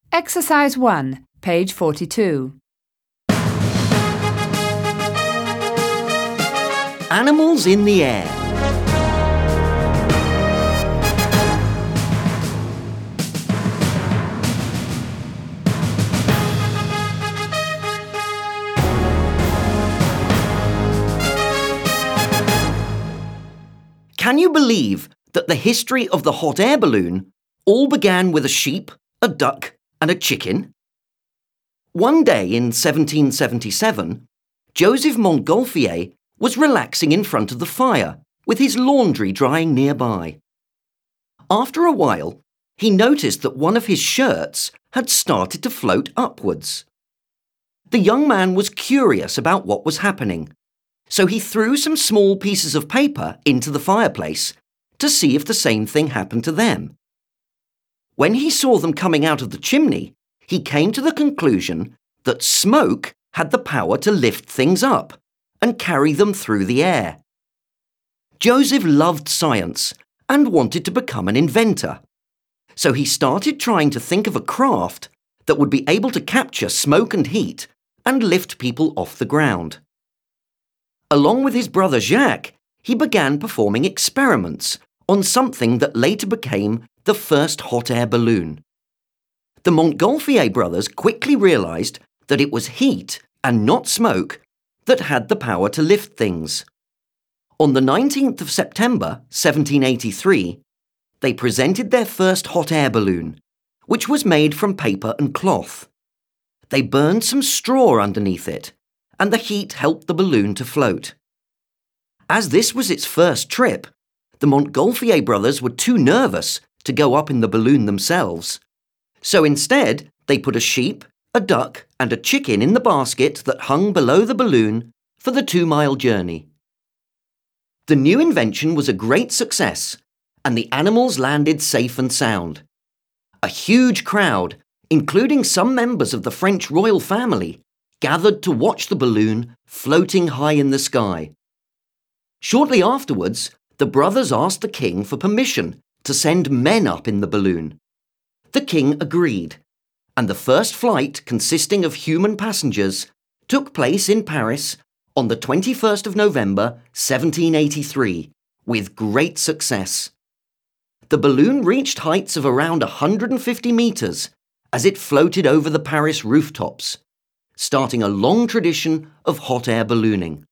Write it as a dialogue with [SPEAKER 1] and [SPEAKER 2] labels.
[SPEAKER 1] Exercise 1, page 42.
[SPEAKER 2] Animals in the air. Can you believe that the history of the hot air balloon all began with a sheep, a duck, and a chicken? One day in 1777, Joseph Montgolfier was relaxing in front of the fire with his laundry drying nearby. After a while, he noticed that one of his shirts had started to float upwards. The young man was curious about what was happening, so he threw some small pieces of paper into the fireplace to see if the same thing happened to them. When he saw them coming out of the chimney, he came to the conclusion that smoke had the power to lift things up and carry them through the air. Joseph loved science and wanted to become an inventor, so he started trying to think of a craft that would be able to capture smoke and heat and lift people off the ground. Along with his brother Jacques, he began performing experiments on something that later became the first hot air balloon. The Montgolfier brothers quickly realized that it was heat and not smoke that had the power to lift things. On the 19th of September 1783, they presented their first hot air balloon, which was made from paper and cloth. They burned some straw underneath it, and the heat helped the balloon to float. As this was its first trip, the Montgolfier brothers were too nervous to go up in the balloon themselves. So instead, they put a sheep, a duck, and a chicken in the basket that hung below the balloon for the 2-mile journey. The new invention was a great success, and the animals landed safe and sound. A huge crowd, including some members of the French royal family, gathered to watch the balloon floating high in the sky. Shortly afterwards, the brothers asked the king for permission to send men up in the balloon. The king agreed, and the first flight, consisting of human passengers, took place in Paris on the 21st of November 1783, with great success. The balloon reached heights of around 150 meters as it floated over the Paris rooftops, starting a long tradition of hot air ballooning.